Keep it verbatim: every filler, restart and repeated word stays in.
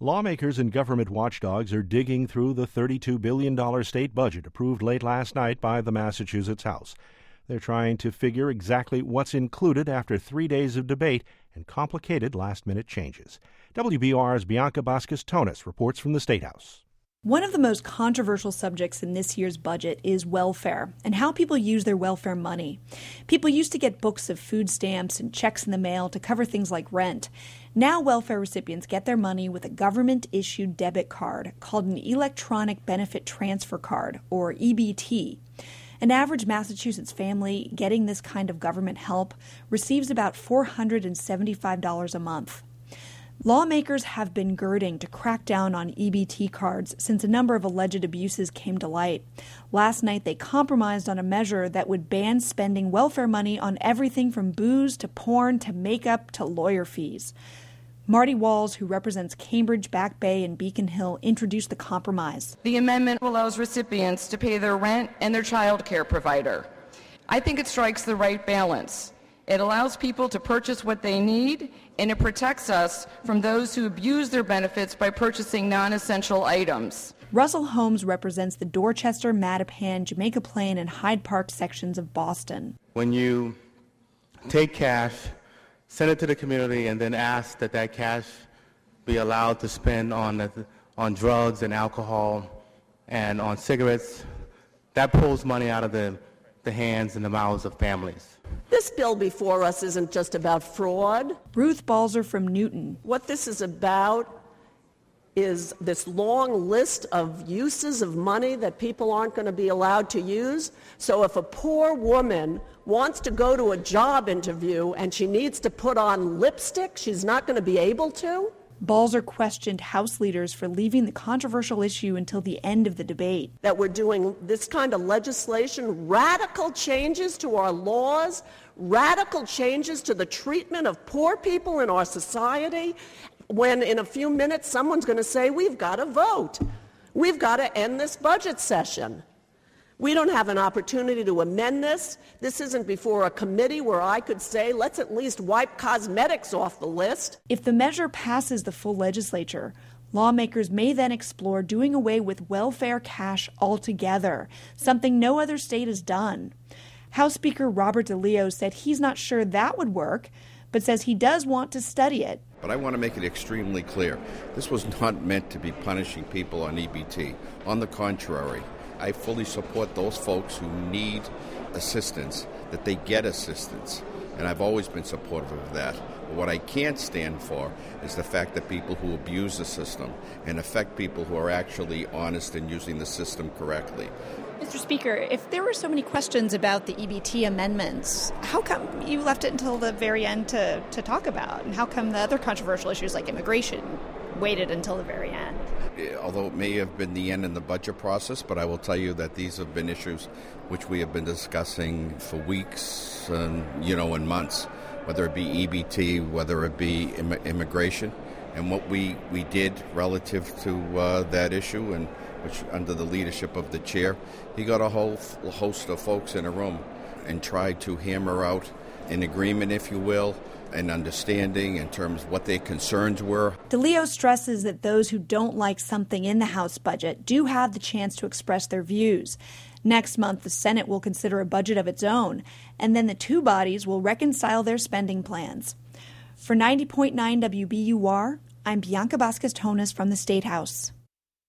Lawmakers and government watchdogs are digging through the thirty-two billion dollars state budget approved late last night by the Massachusetts House. They're trying to figure exactly what's included after three days of debate and complicated last-minute changes. W B O R's Bianca Vasquez-Tonis reports from the State House. One of the most controversial subjects in this year's budget is welfare and how people use their welfare money. People used to get books of food stamps and checks in the mail to cover things like rent. Now welfare recipients get their money with a government-issued debit card called an Electronic Benefit Transfer Card, or E B T. An average Massachusetts family getting this kind of government help receives about four hundred seventy-five dollars a month. Lawmakers have been girding to crack down on E B T cards since a number of alleged abuses came to light. Last night, they compromised on a measure that would ban spending welfare money on everything from booze to porn to makeup to lawyer fees. Marty Walls, who represents Cambridge, Back Bay, and Beacon Hill, introduced the compromise. The amendment allows recipients to pay their rent and their child care provider. I think it strikes the right balance. It allows people to purchase what they need, and it protects us from those who abuse their benefits by purchasing non-essential items. Russell Holmes represents the Dorchester, Mattapan, Jamaica Plain, and Hyde Park sections of Boston. When you take cash, send it to the community, and then ask that that cash be allowed to spend on, on drugs and alcohol and on cigarettes, that pulls money out of the, the hands and the mouths of families. This bill before us isn't just about fraud. Ruth Balzer from Newton. What this is about is this long list of uses of money that people aren't going to be allowed to use. So if a poor woman wants to go to a job interview and she needs to put on lipstick, she's not going to be able to. Balzer questioned House leaders for leaving the controversial issue until the end of the debate. That we're doing this kind of legislation, radical changes to our laws, radical changes to the treatment of poor people in our society, when in a few minutes someone's going to say, we've got to vote. We've got to end this budget session. We don't have an opportunity to amend this. This isn't before a committee where I could say, let's at least wipe cosmetics off the list. If the measure passes the full legislature, lawmakers may then explore doing away with welfare cash altogether, something no other state has done. House Speaker Robert DeLeo said he's not sure that would work, but says he does want to study it. But I want to make it extremely clear. This was not meant to be punishing people on E B T. On the contrary, I fully support those folks who need assistance, that they get assistance. And I've always been supportive of that. But what I can't stand for is the fact that people who abuse the system and affect people who are actually honest in using the system correctly. Mister Speaker, if there were so many questions about the E B T amendments, how come you left it until the very end to, to talk about? And how come the other controversial issues like immigration waited until the very end? Although it may have been the end in the budget process, but I will tell you that these have been issues which we have been discussing for weeks and, you know, and months, whether it be E B T, whether it be Im- immigration. And what we, we did relative to uh, that issue, and which under the leadership of the chair, he got a whole f- host of folks in a room and tried to hammer out an agreement, if you will, and understanding in terms of what their concerns were. DeLeo stresses that those who don't like something in the House budget do have the chance to express their views. Next month, the Senate will consider a budget of its own, and then the two bodies will reconcile their spending plans. For ninety point nine W B U R, I'm Bianca Vasquez-Tonis from the State House.